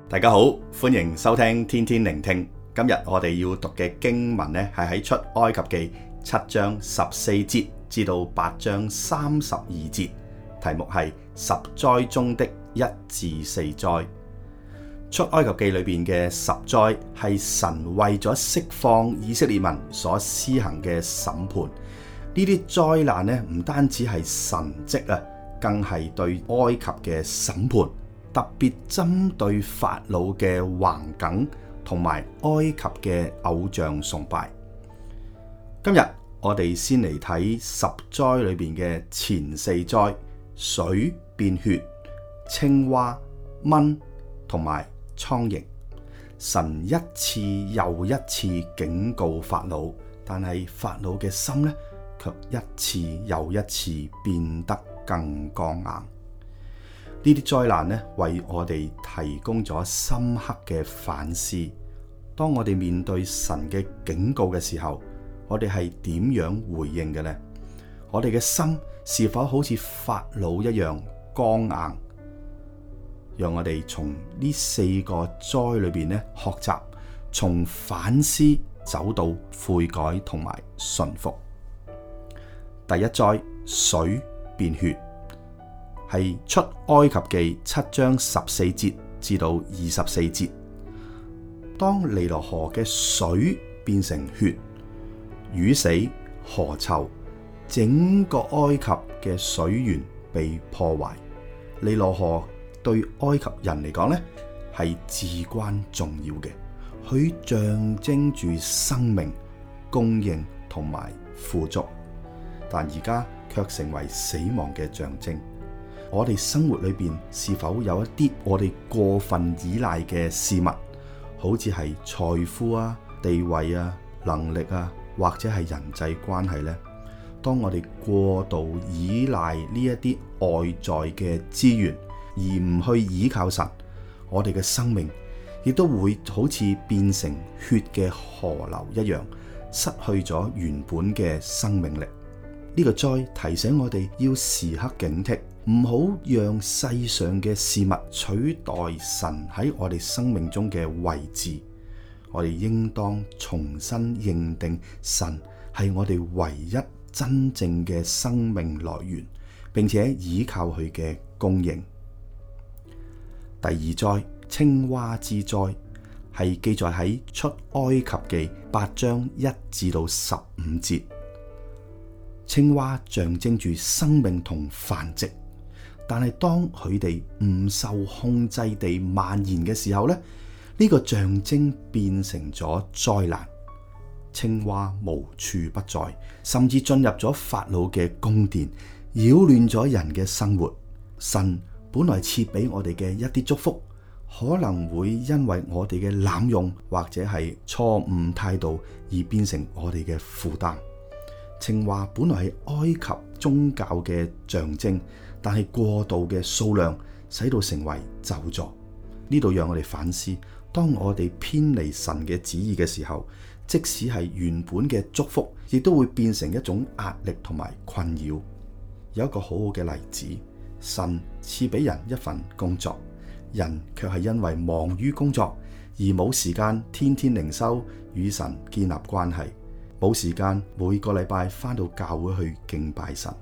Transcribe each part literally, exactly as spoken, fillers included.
大家好，歡迎收聽天天聆聽。今日我哋要讀嘅經文呢，係喺出埃及記七章十四節至到八章三十二節，題目係十災中的一至四災。出埃及記裏邊嘅十災係神為咗釋放以色列民所施行嘅審判。呢啲災難呢，唔單止係神蹟啊，更係對埃及嘅審判。特別針對法老嘅橫梗同埋埃及嘅偶像崇拜。今日我哋先嚟睇十災裏邊嘅前四災：水變血、青蛙、蚊同埋蒼蠅。神一次又一次警告法老，但係法老嘅心呢，卻一次又一次變得更剛硬。呢啲災難呢，為我哋提供咗深刻嘅反思。當我哋面對神嘅警告嘅時候，我哋係點樣回應嘅呢？我哋嘅心是否好似法老一樣剛硬？讓我哋從呢四個災裏邊呢學習，從反思走到悔改同埋順服。第一災，水變血，係出埃及記七章十四節至到二十四節。當尼羅河嘅水變成血，魚死河臭，整個埃及嘅水源被破壞。尼羅河對埃及人嚟講呢，係至關重要嘅，佢象徵住生命、供應同埋富足，但而家卻成為死亡嘅象徵。我哋生活裏邊是否有一啲我哋過分依賴嘅事物，好似係財富啊、地位啊、能力啊，或者係人際關係呢？當我哋過度依賴呢一啲外在嘅資源，而唔去依靠神，我哋嘅生命亦都會好似變成血嘅河流一樣，失去咗原本嘅生命力。呢個災提醒我哋要時刻警惕，唔好讓世上嘅事物取代神喺我哋生命中嘅位置。我哋應當重新認定神係我哋唯一真正嘅生命來源，並且依靠佢嘅供應。第二災，青蛙之災，係記載喺出埃及記八章一至到十五節。青蛙象徵住生命同繁殖，但係當佢哋唔受控制地蔓延嘅時候呢，呢個象徵變成咗災難。青蛙無處不在，甚至進入咗法老嘅宮殿，擾亂咗人嘅生活。神本來賜俾我哋嘅一啲祝福，可能會因為我哋嘅濫用或者係錯誤態度而變成我哋嘅負擔。青蛙本來係埃及宗教嘅象徵，但係過度嘅數量使到成為咒詛。呢度讓我哋反思，當我哋偏離神嘅旨意嘅時候，即使係原本嘅祝福，亦都會變成一種壓力同埋困擾。有一個好好嘅例子，神賜俾人一份工作，人卻係因為忙於工作而冇時間天天靈修與神建立關係，冇時間每個禮拜返到教會去敬拜神。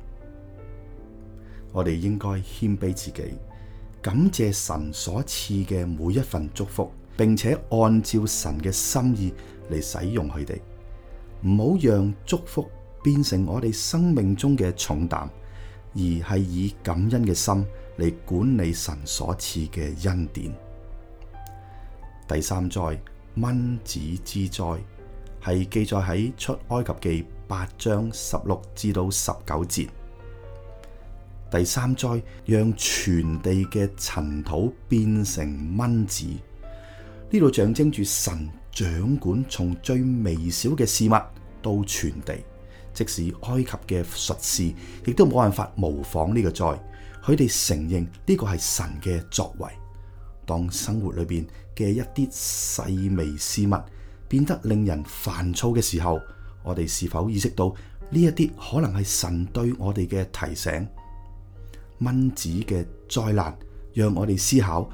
我哋應該謙卑自己，感謝神所賜嘅每一份祝福，並且按照神嘅心意嚟使用佢哋，唔好讓祝福變成我哋生命中嘅重擔，而係以感恩嘅心嚟管理神所賜嘅恩典。第三災，蚊子之災，係記載喺出埃及記八章十六至到十九節。第三災，讓全地嘅塵土變成蚊子。呢度象徵住神掌管從最微小嘅事物到全地，即使埃及嘅術士亦都冇辦法模仿呢個災。佢哋承認呢個係神嘅作為。當生活裏邊嘅一啲細微事物變得令人煩躁嘅時候，我哋是否意識到呢一啲可能係神對我哋嘅提醒？蚊子嘅災難讓我哋思考，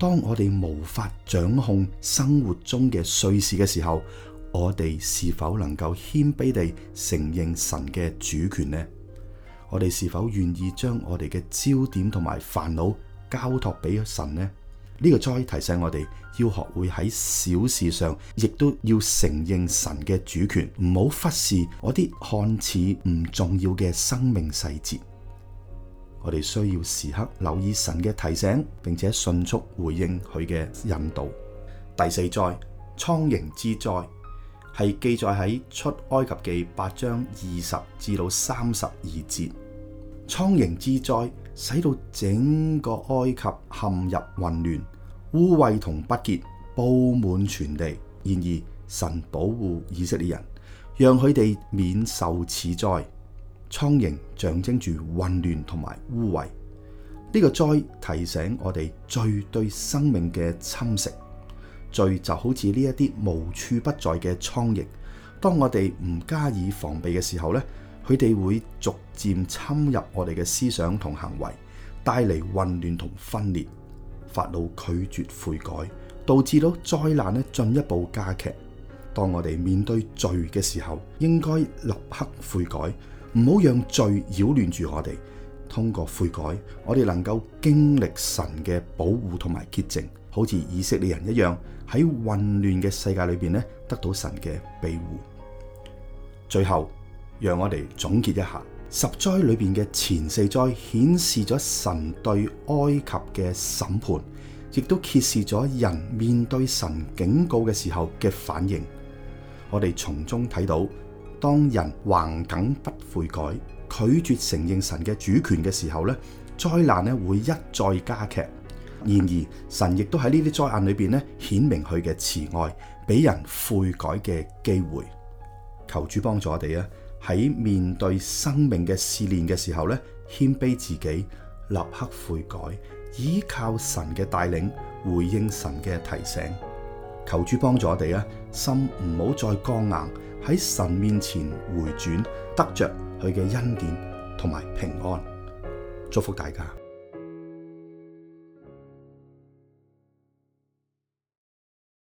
當我哋無法掌控生活中嘅碎事嘅時候，我哋是否能夠謙卑地承認神嘅主權呢？我哋是否願意將我哋嘅焦點同埋煩惱交託俾神呢？呢個再提醒我哋要學會喺小事上，亦都要承認神嘅主權，唔好忽視我啲看似唔重要嘅生命細節。我哋需要時刻留意神嘅提醒，並且迅速回應佢嘅引導。第四災，蒼蠅之災，係記載喺出埃及記八章二十至到三十二節。蒼蠅之災使到整個埃及陷入混亂，污穢同不潔布滿全地。然而神保護以色列人，讓佢哋免受此災。蒼蠅象徵住混亂同埋污穢，呢個災提醒我哋罪對生命嘅侵蝕。罪就好似呢一啲無處不在嘅蒼蠅，當我哋唔加以防備嘅時候咧，佢哋會逐漸侵入我哋嘅思想同行為，帶嚟混亂同分裂。法老拒絕悔改，導致到災難咧進一步加劇。當我哋面對罪嘅時候，應該立刻悔改，唔好讓罪擾亂住我哋。通過悔改，我哋能夠經歷神嘅保護同埋潔淨，好似以色列人一樣，喺混亂嘅世界裏邊咧得到神嘅庇護。最後，讓我哋總結一下十災裏邊嘅前四災，顯示咗神對埃及嘅審判，亦都揭示咗人面對神警告嘅時候嘅反應。我哋從中睇到，當人橫梗不悔改，拒絕承認神嘅主權嘅時候咧，災難咧會一再加劇。然而神亦都喺呢啲災難裏邊咧顯明佢嘅慈愛，俾人悔改嘅機會。求主幫助我哋啊！喺面對生命嘅試煉嘅時候咧，謙卑自己，立刻悔改，依靠神嘅帶領，回應神嘅提醒。求主幫助我哋啊，心唔好再剛硬，喺神面前回轉，得着佢嘅恩典同埋平安。祝福大家。